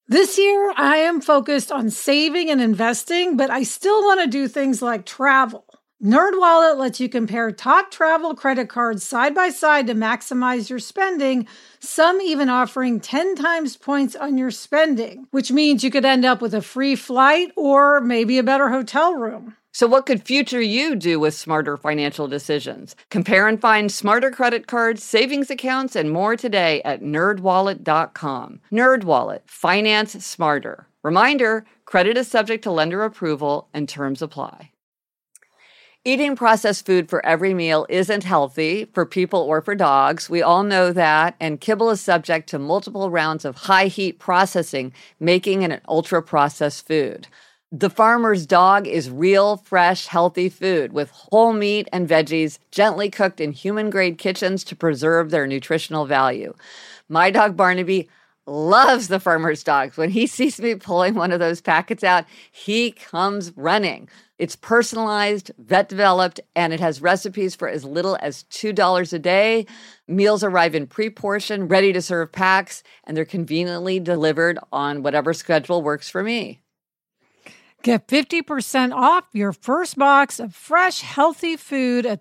This year, I am focused on saving and investing, but I still want to do things like travel. NerdWallet lets you compare top travel credit cards side by side to maximize your spending, some even offering 10 times points on your spending, which means you could end up with a free flight or maybe a better hotel room. So what could future you do with smarter financial decisions? Compare and find smarter credit cards, savings accounts, and more today at nerdwallet.com. NerdWallet, finance smarter. Reminder, credit is subject to lender approval and terms apply. Eating processed food for every meal isn't healthy for people or for dogs. We all know that, and kibble is subject to multiple rounds of high heat processing, making it an ultra-processed food. The Farmer's Dog is real, fresh, healthy food with whole meat and veggies gently cooked in human-grade kitchens to preserve their nutritional value. My dog Barnaby loves the Farmer's Dog. When he sees me pulling one of those packets out, he comes running. It's personalized, vet-developed, and it has recipes for as little as $2 a day. Meals arrive in pre-portioned, ready-to-serve packs, and they're conveniently delivered on whatever schedule works for me. Get 50% off your first box of fresh, healthy food at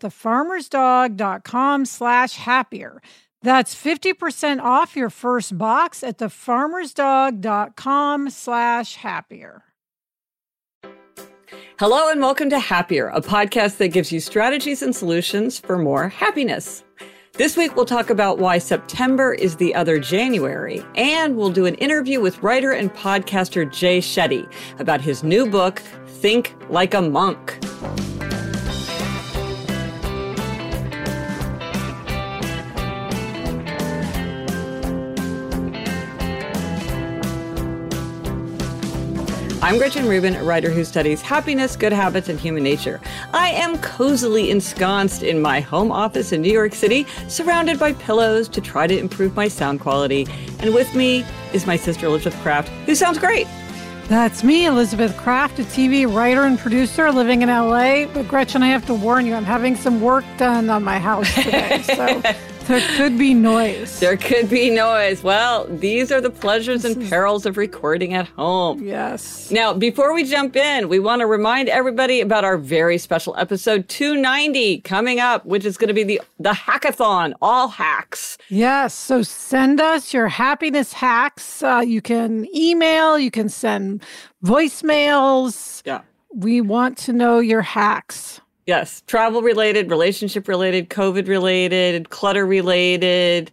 thefarmersdog.com/happier. That's 50% off your first box at thefarmersdog.com/happier. Hello and welcome to Happier, a podcast that gives you strategies and solutions for more happiness. This week, we'll talk about why September is the other January, and we'll do an interview with writer and podcaster Jay Shetty about his new book, Think Like a Monk. I'm Gretchen Rubin, a writer who studies happiness, good habits, and human nature. I am cozily ensconced in my home office in New York City, surrounded by pillows to try to improve my sound quality. And with me is my sister, Elizabeth Kraft, who sounds great. That's me, Elizabeth Kraft, a TV writer and producer living in LA. But Gretchen, I have to warn you, I'm having some work done on my house today, so there could be noise. There could be noise. Well, these are the pleasures and perils of recording at home. Yes. Now, before we jump in, we want to remind everybody about our very special episode 290 coming up, which is going to be the hackathon, all hacks. Yes. So send us your happiness hacks. You can email, you can send voicemails. Yeah. We want to know your hacks. Yes, travel-related, relationship-related, COVID-related, clutter-related,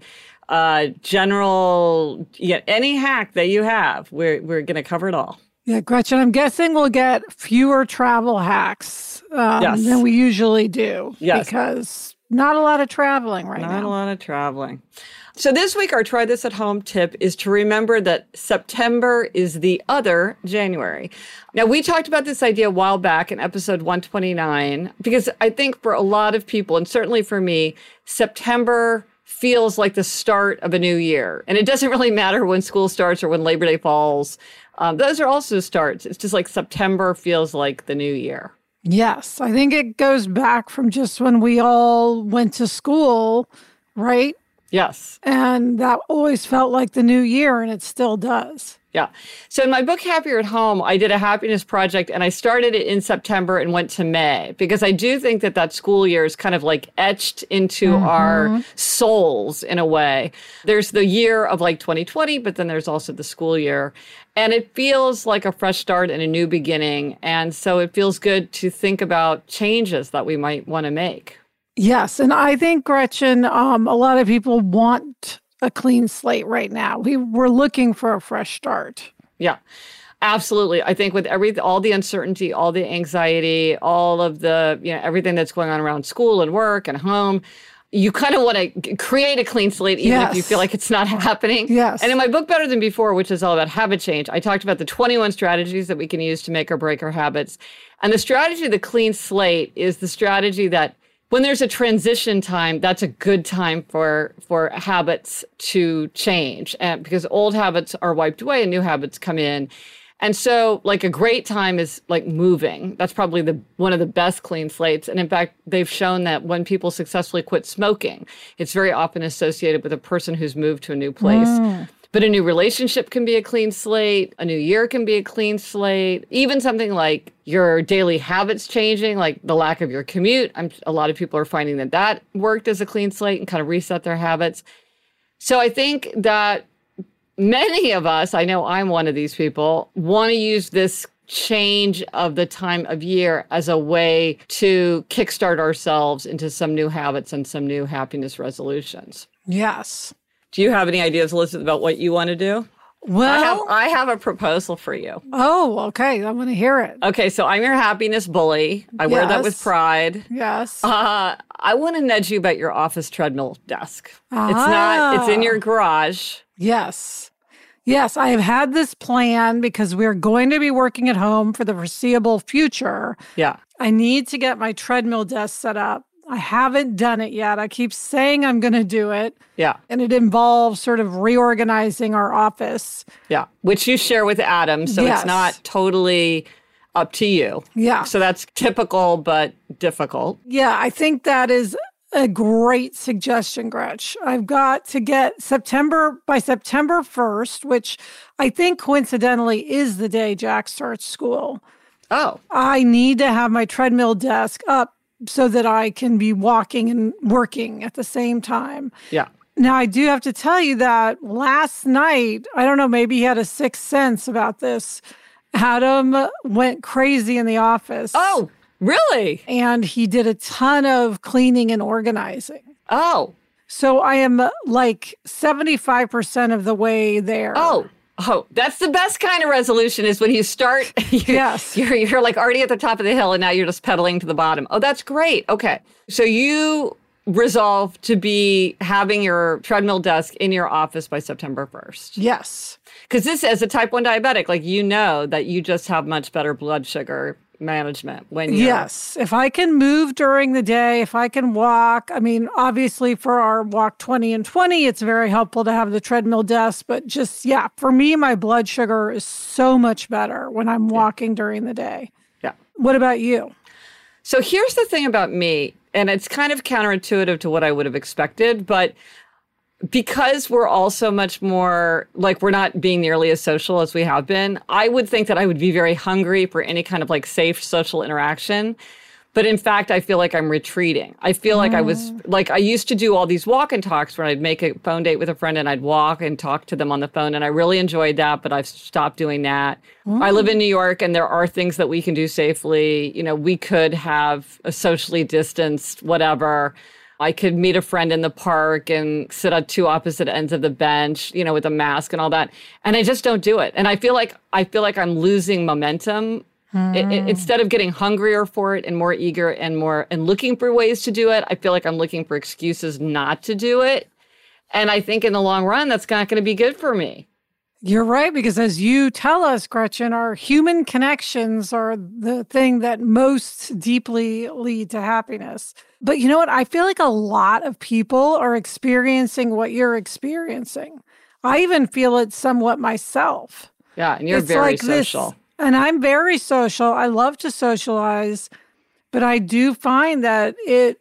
general, any hack that you have. We're going to cover it all. Yeah, Gretchen, I'm guessing we'll get fewer travel hacks than we usually do. Yes. Because not a lot of traveling right now. Not a lot of traveling. So this week, our Try This at Home tip is to remember that September is the other January. Now, we talked about this idea a while back in episode 129, because I think for a lot of people, and certainly for me, September feels like the start of a new year. And it doesn't really matter when school starts or when Labor Day falls. Those are also starts. It's just like September feels like the new year. Yes, I think it goes back from just when we all went to school, right? Yes. And that always felt like the new year, and it still does. Yeah. So in my book, Happier at Home, I did a happiness project, and I started it in September and went to May, because I do think that school year is kind of like etched into our souls in a way. There's the year of like 2020, but then there's also the school year. And it feels like a fresh start and a new beginning. And so it feels good to think about changes that we might want to make. Yes. And I think, Gretchen, a lot of people want a clean slate right now. We're looking for a fresh start. Yeah, absolutely. I think with all the uncertainty, all the anxiety, all of the, everything that's going on around school and work and home, you kind of want to create a clean slate, even if you feel like it's not happening. Yes. And in my book, Better Than Before, which is all about habit change, I talked about the 21 strategies that we can use to make or break our habits. And the strategy of the clean slate is the strategy that when there's a transition time, that's a good time for habits to change, and because old habits are wiped away and new habits come in. And so like a great time is like moving. That's probably one of the best clean slates. And in fact, they've shown that when people successfully quit smoking, it's very often associated with a person who's moved to a new place. But a new relationship can be a clean slate. A new year can be a clean slate. Even something like your daily habits changing, like the lack of your commute. A lot of people are finding that worked as a clean slate and kind of reset their habits. So I think that many of us, I know I'm one of these people, want to use this change of the time of year as a way to kickstart ourselves into some new habits and some new happiness resolutions. Yes. Do you have any ideas, Elizabeth, about what you want to do? Well, I have a proposal for you. Oh, okay. I want to hear it. Okay, so I'm your happiness bully. I wear that with pride. Yes. I want to nudge you about your office treadmill desk. It's in your garage. Yes. Yes, I have had this plan because we're going to be working at home for the foreseeable future. Yeah. I need to get my treadmill desk set up. I haven't done it yet. I keep saying I'm going to do it. Yeah. And it involves sort of reorganizing our office. Yeah. Which you share with Adam. So It's not totally up to you. Yeah. So that's typical, but difficult. Yeah. I think that is a great suggestion, Gretch. I've got to get by September 1st, which I think coincidentally is the day Jack starts school. Oh. I need to have my treadmill desk up so that I can be walking and working at the same time. Yeah. Now, I do have to tell you that last night, I don't know, maybe he had a sixth sense about this. Adam went crazy in the office. Oh, really? And he did a ton of cleaning and organizing. Oh. So I am like 75% of the way there. Oh, that's the best kind of resolution is when you start, you're like already at the top of the hill and now you're just pedaling to the bottom. Oh, that's great. Okay. So you resolve to be having your treadmill desk in your office by September 1st. Yes. Because this, as a type 1 diabetic, like you know that you just have much better blood sugar management when you're... Yes. If I can move during the day, if I can walk, I mean, obviously for our walk 20 and 20, it's very helpful to have the treadmill desk, but just, for me, my blood sugar is so much better when I'm walking during the day. Yeah. What about you? So here's the thing about me, and it's kind of counterintuitive to what I would have expected, but because we're also much more, like we're not being nearly as social as we have been, I would think that I would be very hungry for any kind of like safe social interaction. But in fact, I feel like I'm retreating. I feel like I used to do all these walk and talks where I'd make a phone date with a friend and I'd walk and talk to them on the phone. And I really enjoyed that, but I've stopped doing that. I live in New York and there are things that we can do safely. You know, we could have a socially distanced whatever. I could meet a friend in the park and sit at two opposite ends of the bench, you know, with a mask and all that. And I just don't do it. And I feel like I'm losing momentum. Instead of getting hungrier for it and more eager and looking for ways to do it, I feel like I'm looking for excuses not to do it. And I think in the long run, that's not going to be good for me. You're right, because as you tell us, Gretchen, our human connections are the thing that most deeply lead to happiness. But you know what? I feel like a lot of people are experiencing what you're experiencing. I even feel it somewhat myself. Yeah, and you're very social. And I'm very social. I love to socialize, but I do find that it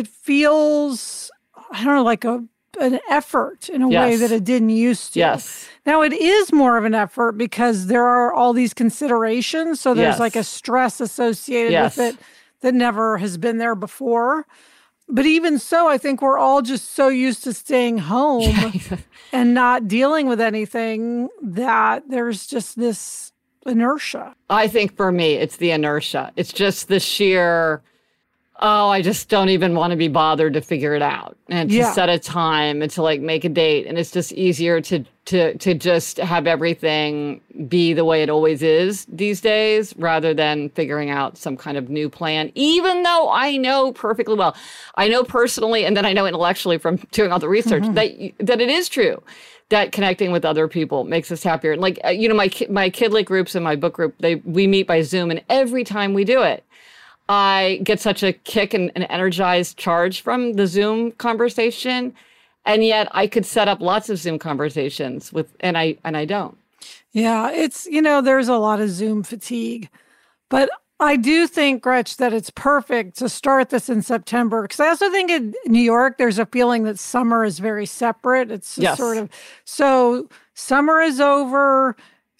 feels, I don't know, like an effort in a way that it didn't used to. Yes. Now, it is more of an effort because there are all these considerations. So there's like a stress associated with it that never has been there before. But even so, I think we're all just so used to staying home and not dealing with anything that there's just this inertia. I think for me, it's the inertia. It's just the sheer... I just don't even want to be bothered to figure it out and to set a time and to like make a date. And it's just easier to just have everything be the way it always is these days rather than figuring out some kind of new plan, even though I know perfectly well. I know personally and then I know intellectually from doing all the research that it is true that connecting with other people makes us happier. And like, you know, my Kidlit groups and my book group, we meet by Zoom, and every time we do it, I get such a kick and an energized charge from the Zoom conversation. And yet I could set up lots of Zoom conversations and I don't. Yeah, it's, you know, there's a lot of Zoom fatigue. But I do think, Gretch, that it's perfect to start this in September, because I also think in New York, there's a feeling that summer is very separate. It's just sort of, so summer is over.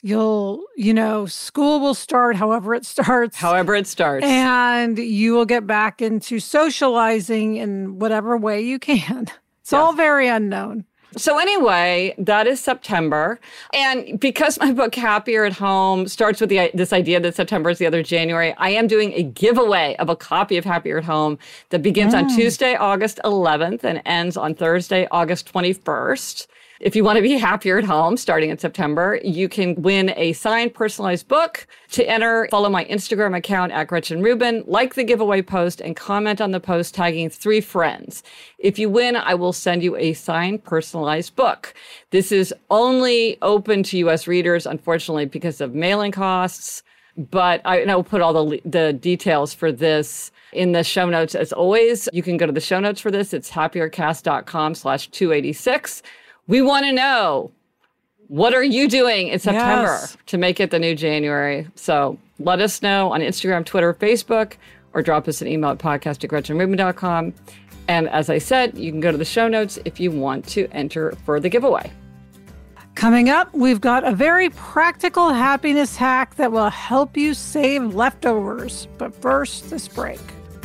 School will start however it starts. However it starts. And you will get back into socializing in whatever way you can. It's all very unknown. So anyway, that is September. And because my book, Happier at Home, starts with this idea that September is the other January, I am doing a giveaway of a copy of Happier at Home that begins on Tuesday, August 11th and ends on Thursday, August 21st. If you want to be happier at home starting in September, you can win a signed personalized book. To enter, follow my Instagram account at Gretchen Rubin, like the giveaway post, and comment on the post tagging 3 friends. If you win, I will send you a signed personalized book. This is only open to U.S. readers, unfortunately, because of mailing costs. But I will put all the details for this in the show notes. As always, you can go to the show notes for this. It's happiercast.com/286. We want to know, what are you doing in September to make it the new January? So let us know on Instagram, Twitter, Facebook, or drop us an email at podcast@GretchenRubin.com. And as I said, you can go to the show notes if you want to enter for the giveaway. Coming up, we've got a very practical happiness hack that will help you save leftovers. But first, this break.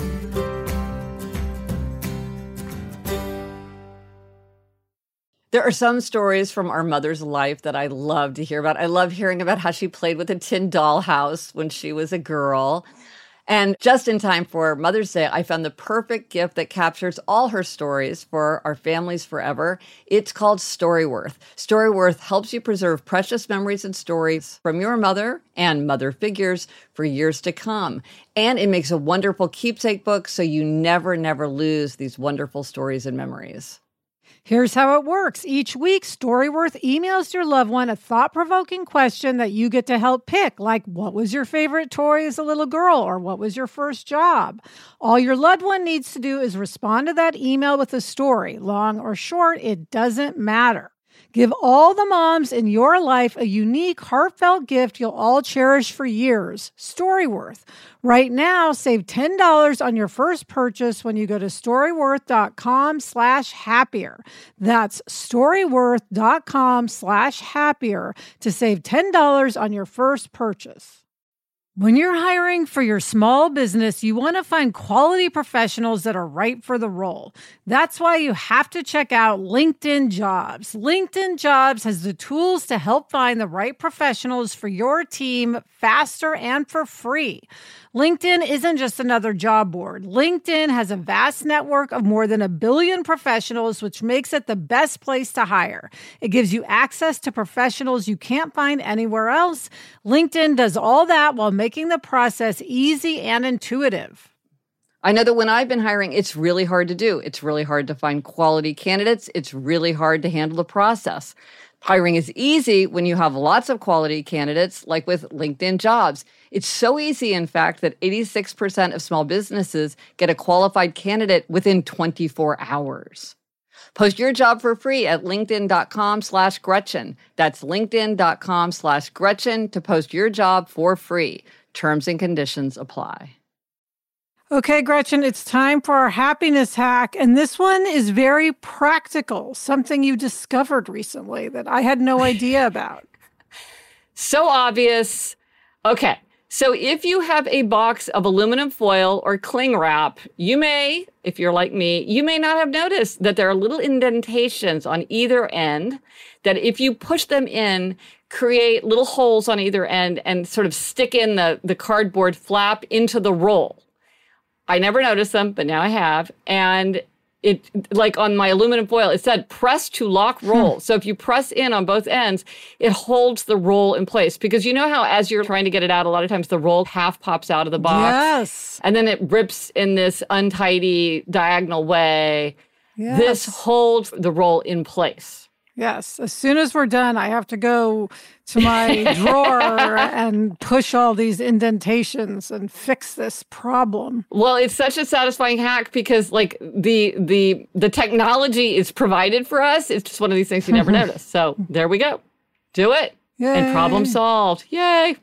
There are some stories from our mother's life that I love to hear about. I love hearing about how she played with a tin dollhouse when she was a girl. And just in time for Mother's Day, I found the perfect gift that captures all her stories for our families forever. It's called Storyworth. Storyworth helps you preserve precious memories and stories from your mother and mother figures for years to come. And it makes a wonderful keepsake book so you never lose these wonderful stories and memories. Here's how it works. Each week, Storyworth emails your loved one a thought-provoking question that you get to help pick, like, what was your favorite toy as a little girl, or what was your first job? All your loved one needs to do is respond to that email with a story. Long or short, it doesn't matter. Give all the moms in your life a unique, heartfelt gift you'll all cherish for years. Storyworth. Right now, save $10 on your first purchase when you go to storyworth.com/happier. That's storyworth.com/happier to save $10 on your first purchase. When you're hiring for your small business, you want to find quality professionals that are right for the role. That's why you have to check out LinkedIn Jobs. LinkedIn Jobs has the tools to help find the right professionals for your team faster and for free. LinkedIn isn't just another job board. LinkedIn has a vast network of more than 1 billion professionals, which makes it the best place to hire. It gives you access to professionals you can't find anywhere else. LinkedIn does all that while making the process easy and intuitive. I know that when I've been hiring, it's really hard to do. It's really hard to find quality candidates. It's really hard to handle the process. Hiring is easy when you have lots of quality candidates, like with LinkedIn Jobs. It's so easy, in fact, that 86% of small businesses get a qualified candidate within 24 hours. Post your job for free at linkedin.com/Gretchen. That's linkedin.com/Gretchen to post your job for free. Terms and conditions apply. Okay, Gretchen, it's time for our happiness hack. And this one is very practical, something you discovered recently that I had no idea about. So obvious. Okay, so if you have a box of aluminum foil or cling wrap, you may, if you're like me, you may not have noticed that there are little indentations on either end that if you push them in, create little holes on either end and sort of stick in the cardboard flap into the roll. I never noticed them, but now I have. And it, like on my aluminum foil, it said press to lock roll. So if you press in on both ends, it holds the roll in place. Because you know how as you're trying to get it out, a lot of times the roll half pops out of the box. Yes. And then it rips in this untidy diagonal way. Yes. This holds the roll in place. Yes. As soon as we're done, I have to go to my drawer and push all these indentations and fix this problem. Well, it's such a satisfying hack because like the technology is provided for us. It's just one of these things you never notice. So there we go. Do it. Yay. And problem solved. Yay.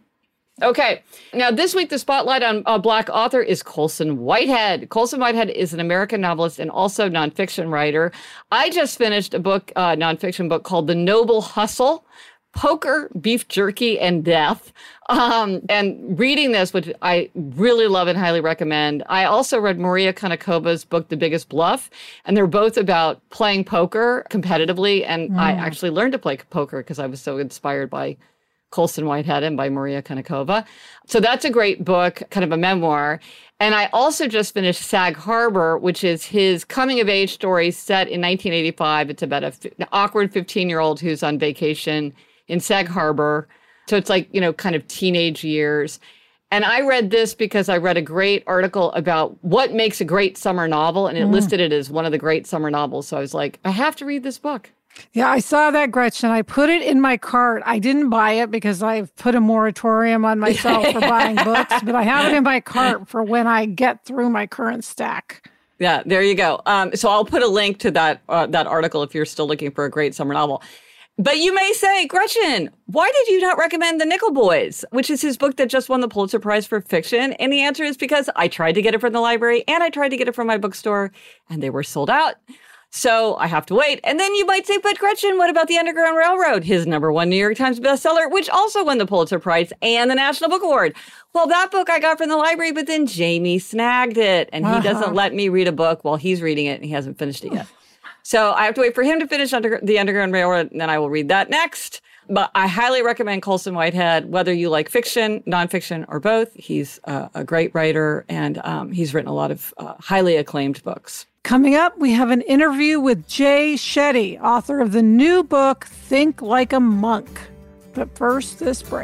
Okay. Now, this week, the spotlight on a Black author is Colson Whitehead. Colson Whitehead is an American novelist and also nonfiction writer. I just finished a book, nonfiction book called The Noble Hustle, Poker, Beef Jerky, and Death. And reading this, which I really love and highly recommend. I also read Maria Konikova's book, The Biggest Bluff, and they're both about playing poker competitively. And I actually learned to play poker because I was so inspired by Colson Whitehead and by Maria Konnikova. So that's a great book, kind of a memoir. And I also just finished Sag Harbor, which is his coming-of-age story set in 1985. It's about an awkward 15-year-old who's on vacation in Sag Harbor. So it's like, kind of teenage years. And I read this because I read a great article about what makes a great summer novel, and it listed it as one of the great summer novels. So I was like, I have to read this book. Yeah, I saw that, Gretchen. I put it in my cart. I didn't buy it because I've put a moratorium on myself for buying books, but I have it in my cart for when I get through my current stack. Yeah, there you go. So I'll put a link to that article if you're still looking for a great summer novel. But you may say, Gretchen, why did you not recommend The Nickel Boys, which is his book that just won the Pulitzer Prize for fiction? And the answer is because I tried to get it from the library and I tried to get it from my bookstore and they were sold out. So I have to wait. And then you might say, but Gretchen, what about The Underground Railroad, his #1 New York Times bestseller, which also won the Pulitzer Prize and the National Book Award? Well, that book I got from the library, but then Jamie snagged it. And he doesn't let me read a book while he's reading it, and he hasn't finished it yet. So I have to wait for him to finish The Underground Railroad, and then I will read that next. But I highly recommend Colson Whitehead, whether you like fiction, nonfiction, or both. He's a great writer, and he's written a lot of highly acclaimed books. Coming up, we have an interview with Jay Shetty, author of the new book, Think Like a Monk. But first, this break.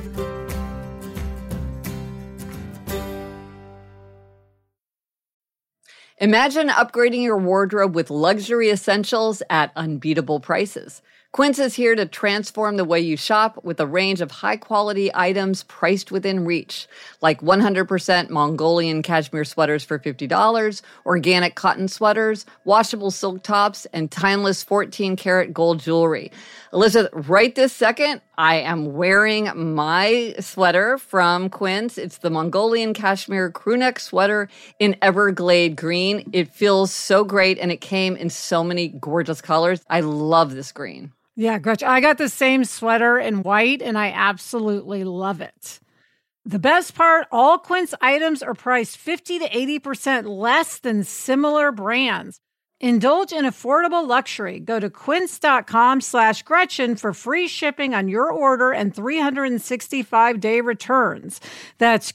Imagine upgrading your wardrobe with luxury essentials at unbeatable prices. Quince is here to transform the way you shop with a range of high-quality items priced within reach, like 100% Mongolian cashmere sweaters for $50, organic cotton sweaters, washable silk tops, and timeless 14-karat gold jewelry. Elizabeth, right this second, I am wearing my sweater from Quince. It's the Mongolian cashmere crewneck sweater in Everglade green. It feels so great, and it came in so many gorgeous colors. I love this green. Yeah, Gretchen, I got the same sweater in white, and I absolutely love it. The best part, all Quince items are priced 50 to 80% less than similar brands. Indulge in affordable luxury. Go to quince.com/Gretchen for free shipping on your order and 365-day returns. That's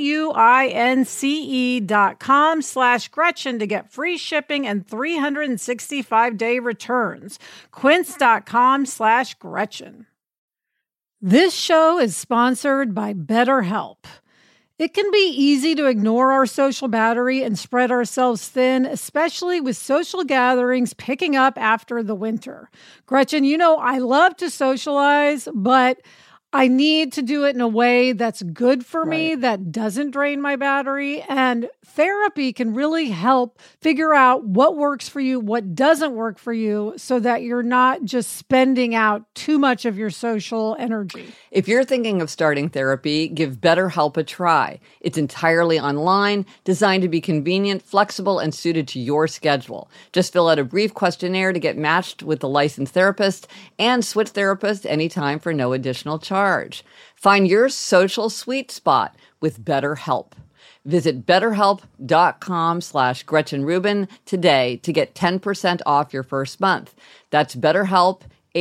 QUINCE.com/Gretchen to get free shipping and 365-day returns. Quince.com/Gretchen. This show is sponsored by BetterHelp. It can be easy to ignore our social battery and spread ourselves thin, especially with social gatherings picking up after the winter. Gretchen, I love to socialize, but I need to do it in a way that's good for me, that doesn't drain my battery. And therapy can really help figure out what works for you, what doesn't work for you, so that you're not just spending out too much of your social energy. If you're thinking of starting therapy, give BetterHelp a try. It's entirely online, designed to be convenient, flexible, and suited to your schedule. Just fill out a brief questionnaire to get matched with a licensed therapist and switch therapists anytime for no additional charge. Find your social sweet spot with BetterHelp. Visit BetterHelp.com/Gretchen Rubin today to get 10% off your first month. That's BetterHelp,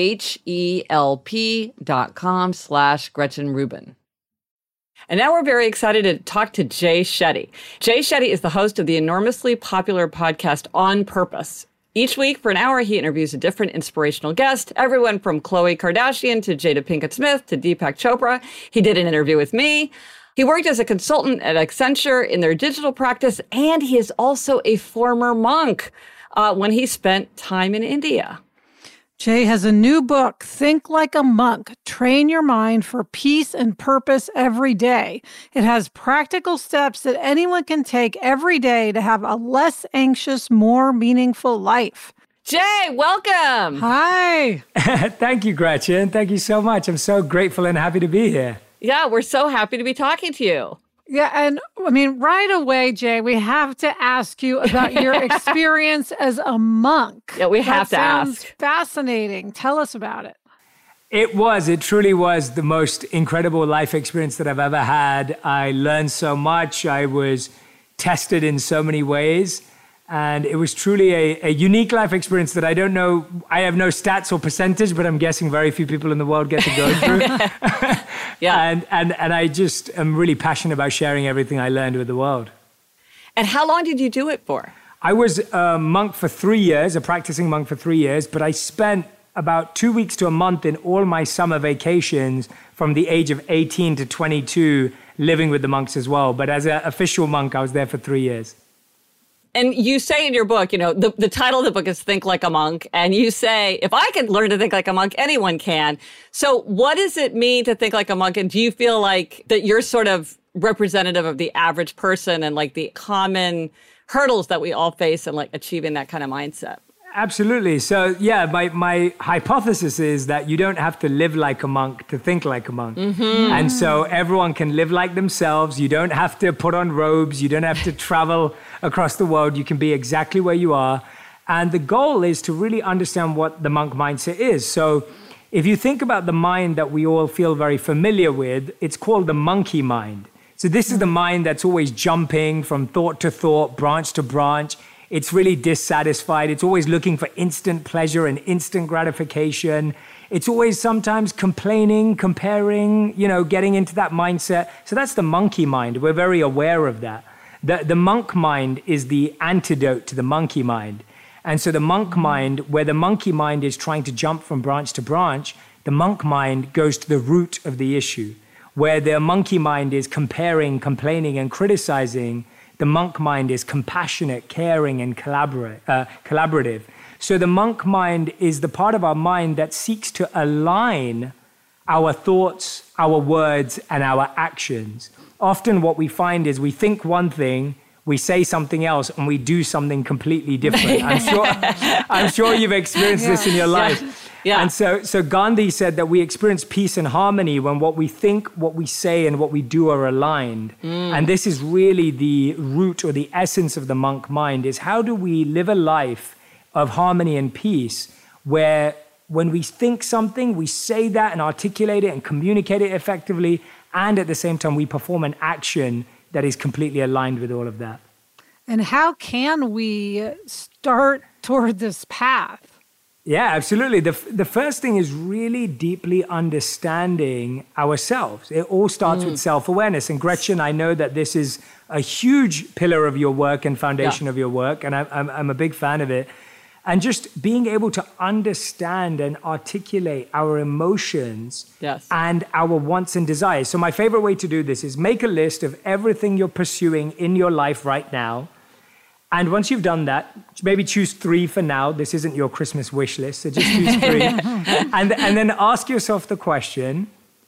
HELP.com/Gretchen Rubin. And now we're very excited to talk to Jay Shetty. Jay Shetty is the host of the enormously popular podcast On Purpose. Each week for an hour, he interviews a different inspirational guest, everyone from Khloe Kardashian to Jada Pinkett Smith to Deepak Chopra. He did an interview with me. He worked as a consultant at Accenture in their digital practice, and he is also a former monk when he spent time in India. Jay has a new book, Think Like a Monk, Train Your Mind for Peace and Purpose Every Day. It has practical steps that anyone can take every day to have a less anxious, more meaningful life. Jay, welcome. Hi. Thank you, Gretchen. Thank you so much. I'm so grateful and happy to be here. Yeah, we're so happy to be talking to you. Yeah, and I mean, right away, Jay, we have to ask you about your experience as a monk. Yeah, we have to ask. Fascinating. Tell us about it. It truly was the most incredible life experience that I've ever had. I learned so much. I was tested in so many ways. And it was truly a unique life experience that I don't know. I have no stats or percentage, but I'm guessing very few people in the world get to go through. Yeah. And I just am really passionate about sharing everything I learned with the world. And how long did you do it for? I was a monk for 3 years, a practicing monk for 3 years, but I spent about 2 weeks to a month in all my summer vacations from the age of 18 to 22 living with the monks as well. But as an official monk, I was there for 3 years. And you say in your book, the title of the book is Think Like a Monk. And you say, if I can learn to think like a monk, anyone can. So what does it mean to think like a monk? And do you feel like that you're sort of representative of the average person and like the common hurdles that we all face in like achieving that kind of mindset? Absolutely. So yeah, my hypothesis is that you don't have to live like a monk to think like a monk. Mm-hmm. And so everyone can live like themselves. You don't have to put on robes. You don't have to travel across the world. You can be exactly where you are. And the goal is to really understand what the monk mindset is. So if you think about the mind that we all feel very familiar with, it's called the monkey mind. So this is the mind that's always jumping from thought to thought, branch to branch. It's really dissatisfied. It's always looking for instant pleasure and instant gratification. It's always sometimes complaining, comparing, getting into that mindset. So that's the monkey mind. We're very aware of that. The monk mind is the antidote to the monkey mind. And so the monk mind, where the monkey mind is trying to jump from branch to branch, the monk mind goes to the root of the issue. Where the monkey mind is comparing, complaining, and criticizing, the monk mind is compassionate, caring, and collaborative. So the monk mind is the part of our mind that seeks to align our thoughts, our words, and our actions. Often what we find is we think one thing, we say something else, and we do something completely different. I'm sure you've experienced this in your life. Yeah. And so Gandhi said that we experience peace and harmony when what we think, what we say, and what we do are aligned. And this is really the root or the essence of the monk mind, is how do we live a life of harmony and peace where when we think something, we say that and articulate it and communicate it effectively, and at the same time we perform an action that is completely aligned with all of that. And how can we start toward this path? Yeah, absolutely. The first thing is really deeply understanding ourselves. It all starts with self-awareness. And Gretchen, I know that this is a huge pillar of your work and foundation of your work, and I'm a big fan of it. And just being able to understand and articulate our emotions and our wants and desires. So my favorite way to do this is make a list of everything you're pursuing in your life right now. And once you've done that, maybe choose 3 for now. This isn't your Christmas wish list, so just choose 3. and then ask yourself the question,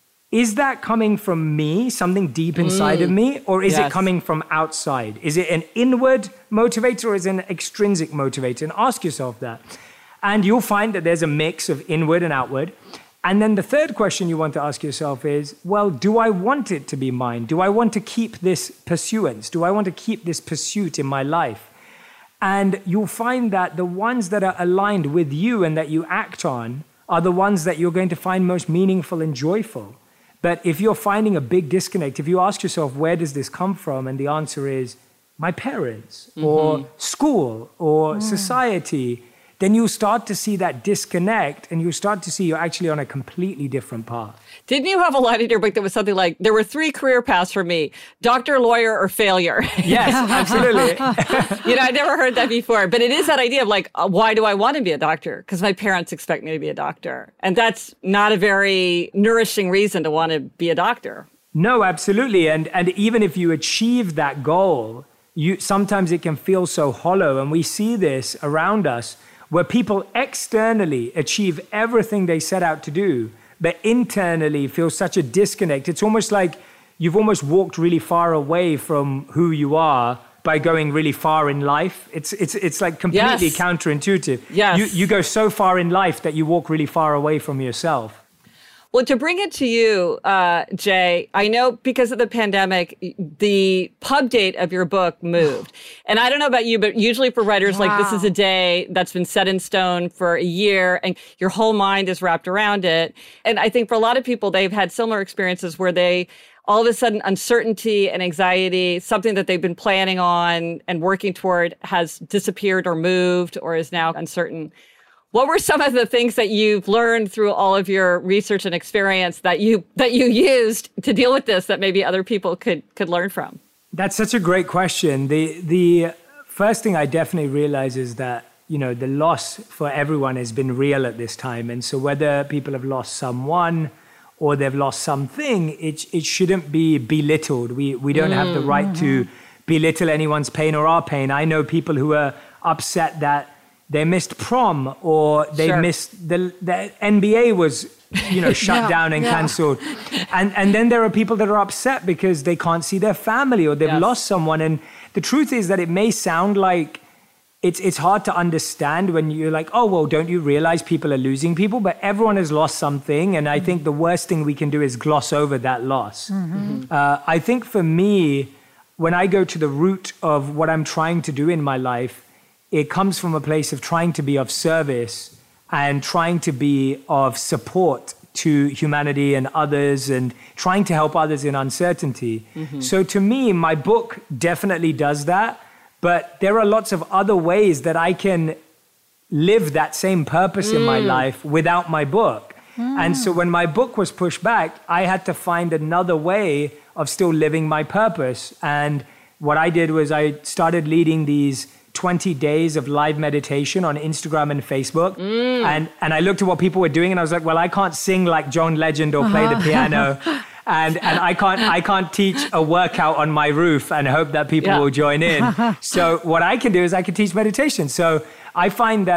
is that coming from me, something deep inside of me, or is it coming from outside? Is it an inward motivator or is it an extrinsic motivator? And ask yourself that. And you'll find that there's a mix of inward and outward. And then the third question you want to ask yourself is, well, do I want it to be mine? Do I want to keep this pursuance? Do I want to keep this pursuit in my life? And you'll find that the ones that are aligned with you and that you act on are the ones that you're going to find most meaningful and joyful. But if you're finding a big disconnect, if you ask yourself, where does this come from? And the answer is my parents or school or society, then you'll start to see that disconnect and you'll start to see you're actually on a completely different path. Didn't you have a line in your book that was something like, there were 3 career paths for me, doctor, lawyer, or failure? Yes, absolutely. I never heard that before. But it is that idea of like, why do I want to be a doctor? Because my parents expect me to be a doctor. And that's not a very nourishing reason to want to be a doctor. No, absolutely. And even if you achieve that goal, sometimes it can feel so hollow. And we see this around us, where people externally achieve everything they set out to do, but internally feel such a disconnect. It's almost like you've almost walked really far away from who you are by going really far in life. It's like completely counterintuitive. Yes. You go so far in life that you walk really far away from yourself. Well, to bring it to you, Jay, I know because of the pandemic, the pub date of your book moved. And I don't know about you, but usually for writers, like this is a day that's been set in stone for a year and your whole mind is wrapped around it. And I think for a lot of people, they've had similar experiences where they all of a sudden uncertainty and anxiety, something that they've been planning on and working toward has disappeared or moved or is now uncertain. What were some of the things that you've learned through all of your research and experience that you used to deal with this that maybe other people could learn from? That's such a great question. The first thing I definitely realize is that, the loss for everyone has been real at this time. And so whether people have lost someone or they've lost something, it shouldn't be belittled. We don't have the right to belittle anyone's pain or our pain. I know people who are upset that they missed prom or they missed the NBA was, shut down and canceled. And then there are people that are upset because they can't see their family or they've lost someone. And the truth is that it may sound like it's hard to understand when you're like, oh, well, don't you realize people are losing people? But everyone has lost something. And I think the worst thing we can do is gloss over that loss. I think for me, when I go to the root of what I'm trying to do in my life, it comes from a place of trying to be of service and trying to be of support to humanity and others and trying to help others in uncertainty. So to me, my book definitely does that. But there are lots of other ways that I can live that same purpose in my life without my book. And so when my book was pushed back, I had to find another way of still living my purpose. And what I did was I started leading these 20 days of live meditation on Instagram and Facebook. And I looked at what people were doing and I was like, well, I can't sing like John Legend or play the piano. And I can't teach a workout on my roof and hope that people will join in. So what I can do is I can teach meditation. So I find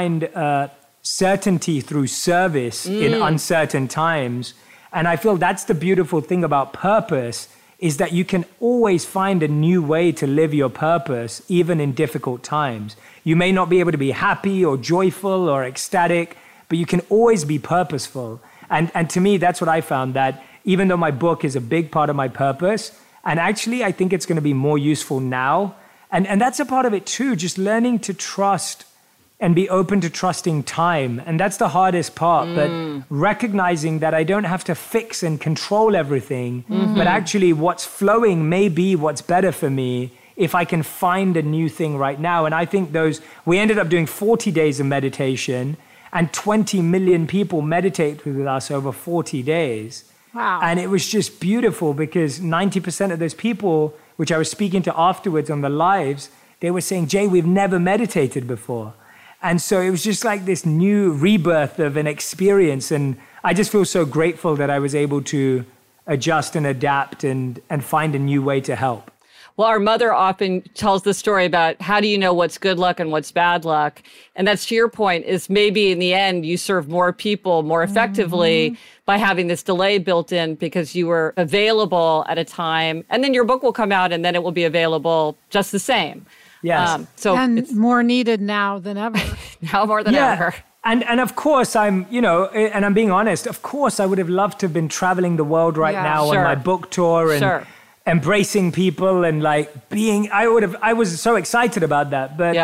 certainty through service in uncertain times. And I feel that's the beautiful thing about purpose is that you can always find a new way to live your purpose, even in difficult times. You may not be able to be happy or joyful or ecstatic, but you can always be purposeful. And to me, that's what I found, that even though my book is a big part of my purpose, and actually I think it's going to be more useful now. And that's a part of it too, just learning to trust and be open to trusting time. And that's the hardest part, but recognizing that I don't have to fix and control everything, but actually what's flowing may be what's better for me if I can find a new thing right now. And I think we ended up doing 40 days of meditation and 20 million people meditate with us over 40 days. Wow. And it was just beautiful because 90% of those people, which I was speaking to afterwards on the lives, they were saying, Jay, we've never meditated before. And so it was just like this new rebirth of an experience. And I just feel so grateful that I was able to adjust and adapt and find a new way to help. Well, our mother often tells the story about how do you know what's good luck and what's bad luck? And that's to your point, is maybe in the end you serve more people more effectively by having this delay built in because you were available at a time. And then your book will come out and then it will be available just the same. Yes. And it's more needed now than ever. Now more than ever. And of course, I'm being honest, of course, I would have loved to have been traveling the world right now on my book tour and embracing people and like being, I was so excited about that. But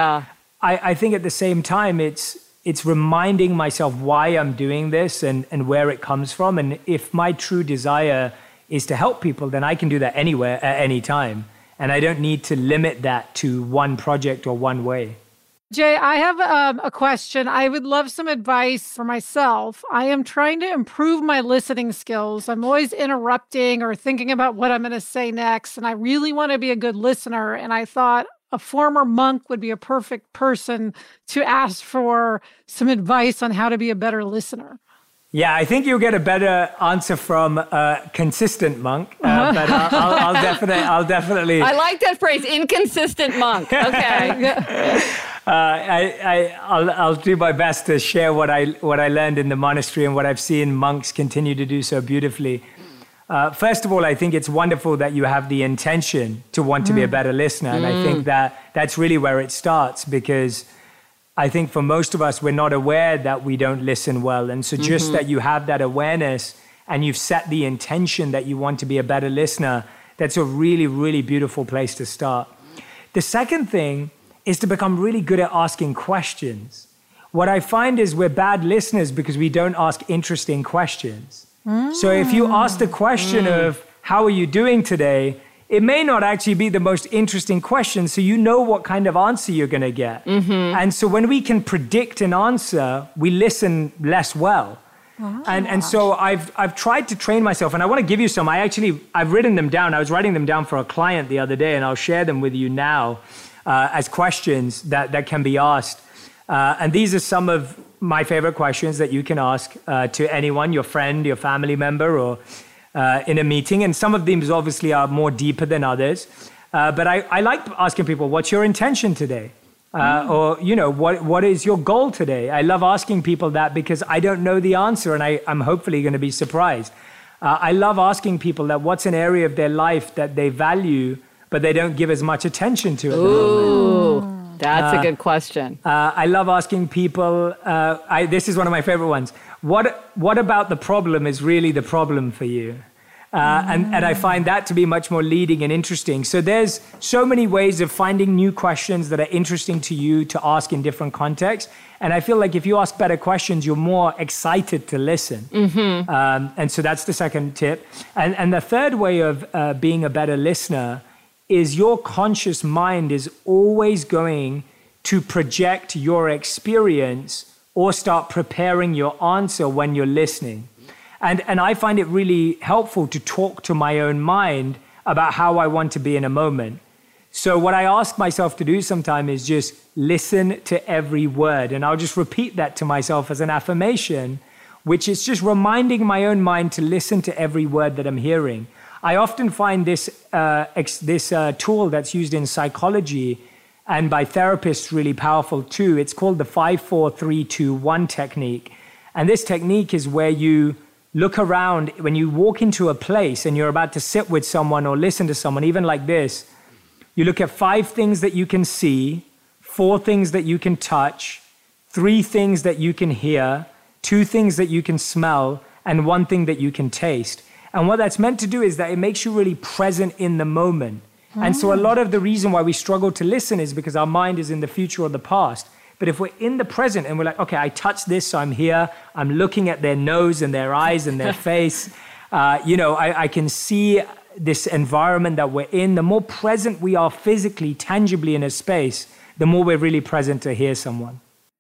I think at the same time, it's reminding myself why I'm doing this and where it comes from. And if my true desire is to help people, then I can do that anywhere at any time. And I don't need to limit that to one project or one way. Jay, I have a question. I would love some advice for myself. I am trying to improve my listening skills. I'm always interrupting or thinking about what I'm going to say next. And I really want to be a good listener. And I thought a former monk would be a perfect person to ask for some advice on how to be a better listener. Yeah, I think you'll get a better answer from a consistent monk, but I'll definitely. I like that phrase, inconsistent monk. Okay. I'll do my best to share what I learned in the monastery and what I've seen monks continue to do so beautifully. First of all, I think it's wonderful that you have the intention to want to be a better listener, and I think that's really where it starts because. I think for most of us, we're not aware that we don't listen well. And so just that you have that awareness and you've set the intention that you want to be a better listener, that's a really, really beautiful place to start. The second thing is to become really good at asking questions. What I find is we're bad listeners because we don't ask interesting questions. So if you ask the question of, how are you doing today? It may not actually be the most interesting question, so you know what kind of answer you're going to get. And so when we can predict an answer, we listen less well. And so I've tried to train myself, and I want to give you some. I've written them down. I was writing them down for a client the other day, and I'll share them with you now as questions that can be asked. And these are some of my favorite questions that you can ask to anyone, your friend, your family member, or in a meeting. And some of these obviously are more deeper than others. But I like asking people, what's your intention today? Or, what is your goal today? I love asking people that because I don't know the answer, and I'm hopefully going to be surprised. I love asking people that what's an area of their life that they value, but they don't give as much attention to at the moment. That's a good question. I love asking people, this is one of my favorite ones. What about the problem is really the problem for you? And I find that to be much more leading and interesting. So there's so many ways of finding new questions that are interesting to you to ask in different contexts. And I feel like if you ask better questions, you're more excited to listen. And so that's the second tip. And the third way of being a better listener is your conscious mind is always going to project your experience or start preparing your answer when you're listening. And I find it really helpful to talk to my own mind about how I want to be in a moment. So what I ask myself to do sometimes is just listen to every word. And I'll just repeat that to myself as an affirmation, which is just reminding my own mind to listen to every word that I'm hearing. I often find this tool that's used in psychology and by therapists really powerful too. It's called the 5-4-3-2-1 technique. And this technique is where you look around when you walk into a place and you're about to sit with someone or listen to someone, even like this. You look at 5 things that you can see, 4 things that you can touch, 3 things that you can hear, 2 things that you can smell, and 1 thing that you can taste. And what that's meant to do is that it makes you really present in the moment. And so a lot of the reason why we struggle to listen is because our mind is in the future or the past. But if we're in the present and we're like, okay, I touched this, so I'm here. I'm looking at their nose and their eyes and their face. I can see this environment that we're in. The more present we are physically, tangibly in a space, the more we're really present to hear someone.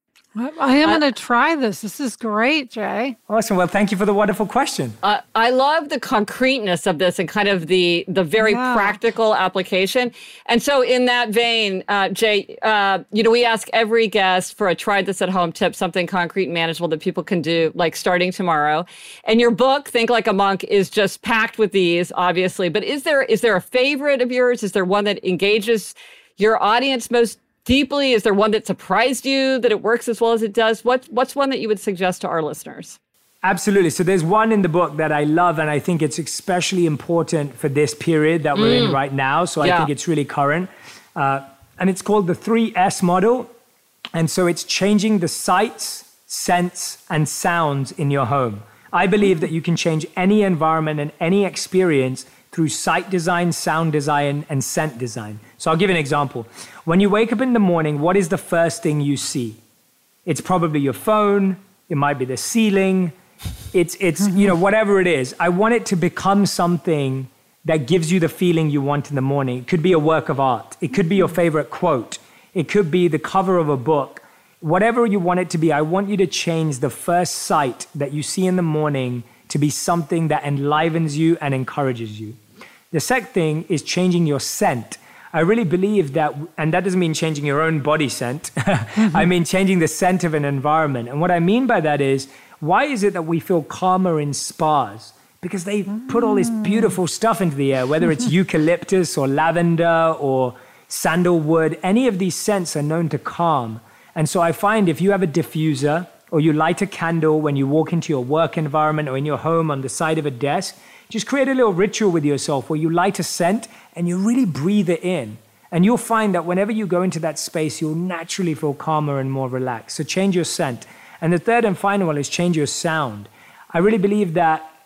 I am going to try this. This is great, Jay. Awesome. Well, thank you for the wonderful question. I love the concreteness of this and kind of the very practical application. And so in that vein, Jay, we ask every guest for a try this at home tip, something concrete and manageable that people can do, like starting tomorrow. And your book, Think Like a Monk, is just packed with these, obviously. But is there a favorite of yours? Is there one that engages your audience most deeply? Is there one that surprised you that it works as well as it does? What's one that you would suggest to our listeners? Absolutely. So there's one in the book that I love, and I think it's especially important for this period that we're in right now. So I think it's really current. And it's called the 3S model. And so it's changing the sights, scents, and sounds in your home. I believe that you can change any environment and any experience through sight design, sound design, and scent design. So I'll give you an example. When you wake up in the morning, what is the first thing you see? It's probably your phone. It might be the ceiling. It's whatever it is. I want it to become something that gives you the feeling you want in the morning. It could be a work of art. It could be your favorite quote. It could be the cover of a book. Whatever you want it to be, I want you to change the first sight that you see in the morning to be something that enlivens you and encourages you. The second thing is changing your scent. I really believe that, and that doesn't mean changing your own body scent. I mean changing the scent of an environment. And what I mean by that is, why is it that we feel calmer in spas? Because they put all this beautiful stuff into the air, whether it's eucalyptus or lavender or sandalwood. Any of these scents are known to calm. And so I find if you have a diffuser or you light a candle when you walk into your work environment or in your home on the side of a desk, just create a little ritual with yourself where you light a scent and you really breathe it in. And you'll find that whenever you go into that space, you'll naturally feel calmer and more relaxed. So change your scent. And the third and final one is change your sound. I really believe that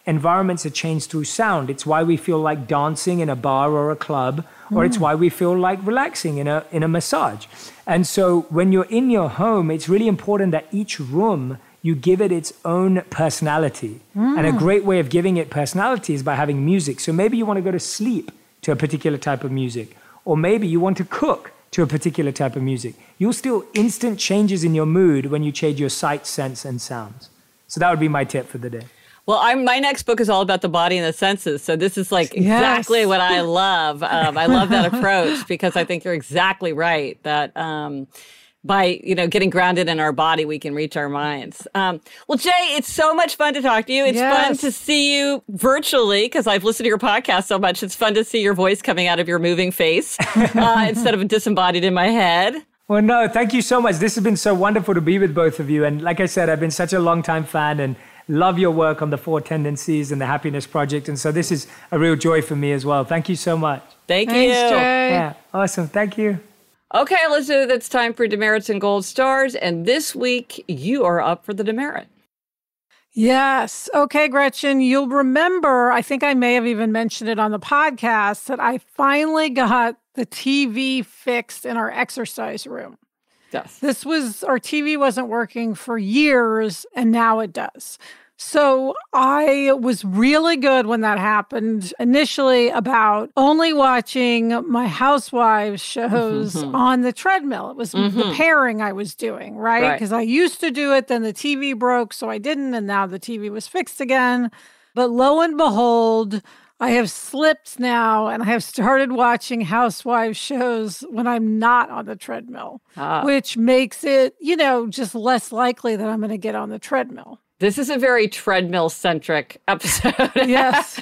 environments are changed through sound. It's why we feel like dancing in a bar or a club, or it's why we feel like relaxing in a massage. And so when you're in your home, it's really important that each room, you give it its own personality. And a great way of giving it personality is by having music. So maybe you want to go to sleep to a particular type of music, or maybe you want to cook to a particular type of music. You'll still instant changes in your mood when you change your sight, sense, and sounds. So that would be my tip for the day. Well, my next book is all about the body and the senses. So this is like exactly what I love. I love that approach because I think you're exactly right that by, getting grounded in our body, we can reach our minds. Well, Jay, it's so much fun to talk to you. It's fun to see you virtually because I've listened to your podcast so much. It's fun to see your voice coming out of your moving face instead of disembodied in my head. Well, no, thank you so much. This has been so wonderful to be with both of you. And like I said, I've been such a long-time fan and love your work on the 4 Tendencies and the Happiness Project. And so this is a real joy for me as well. Thank you so much. Thanks, Jay. Yeah, awesome. Thank you. Okay, Elizabeth, it's time for demerits and gold stars. And this week, you are up for the demerit. Yes. Okay, Gretchen, you'll remember, I think I may have even mentioned it on the podcast, that I finally got the TV fixed in our exercise room. Yes. Our TV wasn't working for years, and now it does. So I was really good when that happened initially about only watching my Housewives shows on the treadmill. It was the pairing I was doing, right? Because I used to do it, then the TV broke, so I didn't, and now the TV was fixed again. But lo and behold, I have slipped now, and I have started watching Housewives shows when I'm not on the treadmill, which makes it, just less likely that I'm going to get on the treadmill. This is a very treadmill-centric episode. Yes.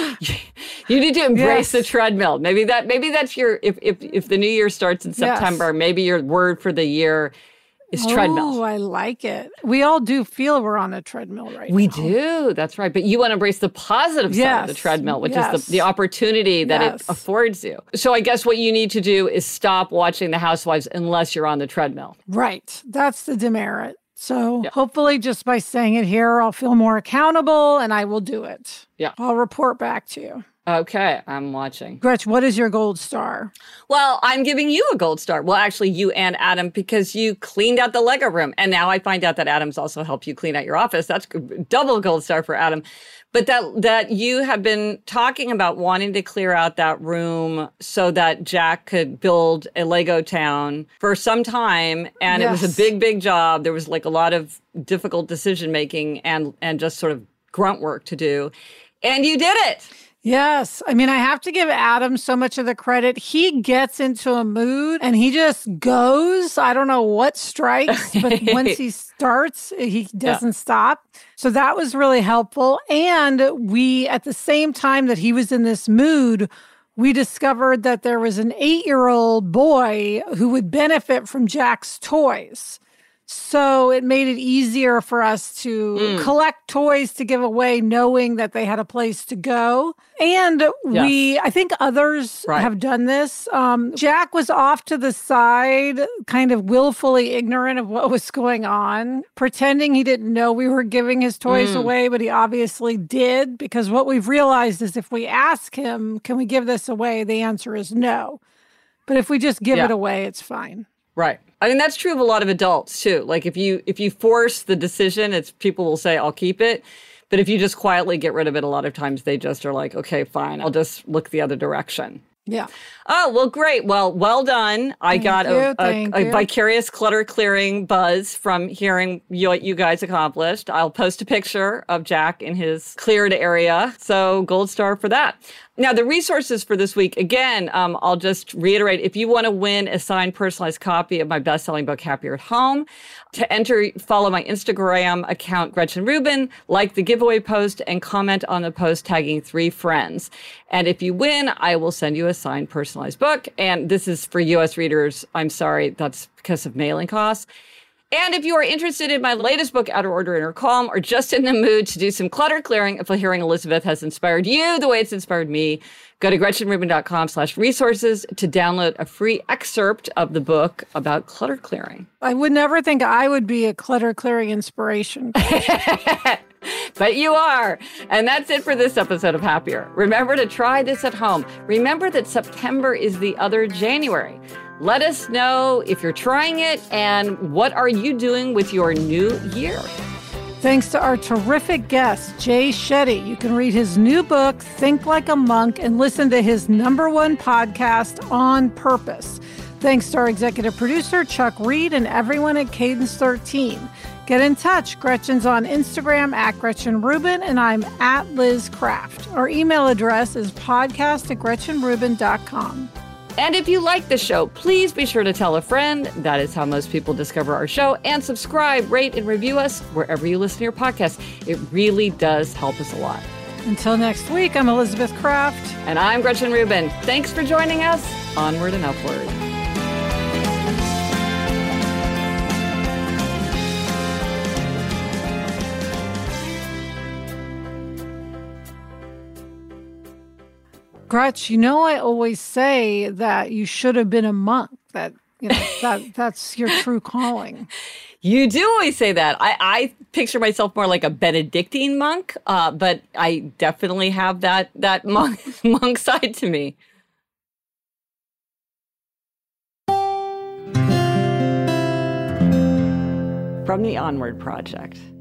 You need to embrace the treadmill. Maybe that's your, if the new year starts in September, maybe your word for the year is treadmill. Oh, I like it. We all do feel we're on a treadmill right now. We do. That's right. But you want to embrace the positive side of the treadmill, which is the opportunity that it affords you. So I guess what you need to do is stop watching The Housewives unless you're on the treadmill. Right. That's the demerit. So hopefully just by saying it here, I'll feel more accountable and I will do it. Yeah. I'll report back to you. Okay, I'm watching. Gretch, what is your gold star? Well, I'm giving you a gold star. Well, actually, you and Adam, because you cleaned out the Lego room. And now I find out that Adam's also helped you clean out your office. That's double gold star for Adam. But that you have been talking about wanting to clear out that room so that Jack could build a Lego town for some time. And it was a big, big job. There was like a lot of difficult decision making and just sort of grunt work to do. And you did it. Yes. I mean, I have to give Adam so much of the credit. He gets into a mood and he just goes. I don't know what strikes, but once he starts, he doesn't stop. So that was really helpful. And we, at the same time that he was in this mood, we discovered that there was an 8-year-old boy who would benefit from Jack's toys. So it made it easier for us to collect toys to give away, knowing that they had a place to go. And I think others have done this. Jack was off to the side, kind of willfully ignorant of what was going on, pretending he didn't know we were giving his toys away, but he obviously did, because what we've realized is if we ask him, can we give this away? The answer is no. But if we just give it away, it's fine. Right. I mean, that's true of a lot of adults, too. Like, if you force the decision, people will say, I'll keep it. But if you just quietly get rid of it, a lot of times they just are like, okay, fine, I'll just look the other direction. Yeah. Oh, well, great. Well done. I got a vicarious clutter clearing buzz from hearing what you guys accomplished. I'll post a picture of Jack in his cleared area. So gold star for that. Now, the resources for this week, again, I'll just reiterate, if you want to win a signed personalized copy of my best-selling book, Happier at Home, to enter, follow my Instagram account, Gretchen Rubin, like the giveaway post, and comment on the post tagging 3 friends. And if you win, I will send you a signed personalized book. And this is for U.S. readers. I'm sorry, that's because of mailing costs. And if you are interested in my latest book, Outer Order, Inner Calm, or just in the mood to do some clutter clearing, if hearing Elizabeth has inspired you the way it's inspired me, go to GretchenRubin.com/resources to download a free excerpt of the book about clutter clearing. I would never think I would be a clutter clearing inspiration. But you are. And that's it for this episode of Happier. Remember to try this at home. Remember that September is the other January. Let us know if you're trying it and what are you doing with your new year. Thanks to our terrific guest, Jay Shetty. You can read his new book, Think Like a Monk, and listen to his #1 podcast, On Purpose. Thanks to our executive producer, Chuck Reed, and everyone at Cadence 13. Get in touch. Gretchen's on Instagram at Gretchen Rubin, and I'm at Liz Craft. Our email address is podcast@GretchenRubin.com. And if you like the show, please be sure to tell a friend. That is how most people discover our show. And subscribe, rate, and review us wherever you listen to your podcast. It really does help us a lot. Until next week, I'm Elizabeth Craft. And I'm Gretchen Rubin. Thanks for joining us. Onward and upward. Gretch, you know, I always say that you should have been a monk, that, you know, that's your true calling. You do always say that. I picture myself more like a Benedictine monk, but I definitely have that monk side to me. From the Onward Project.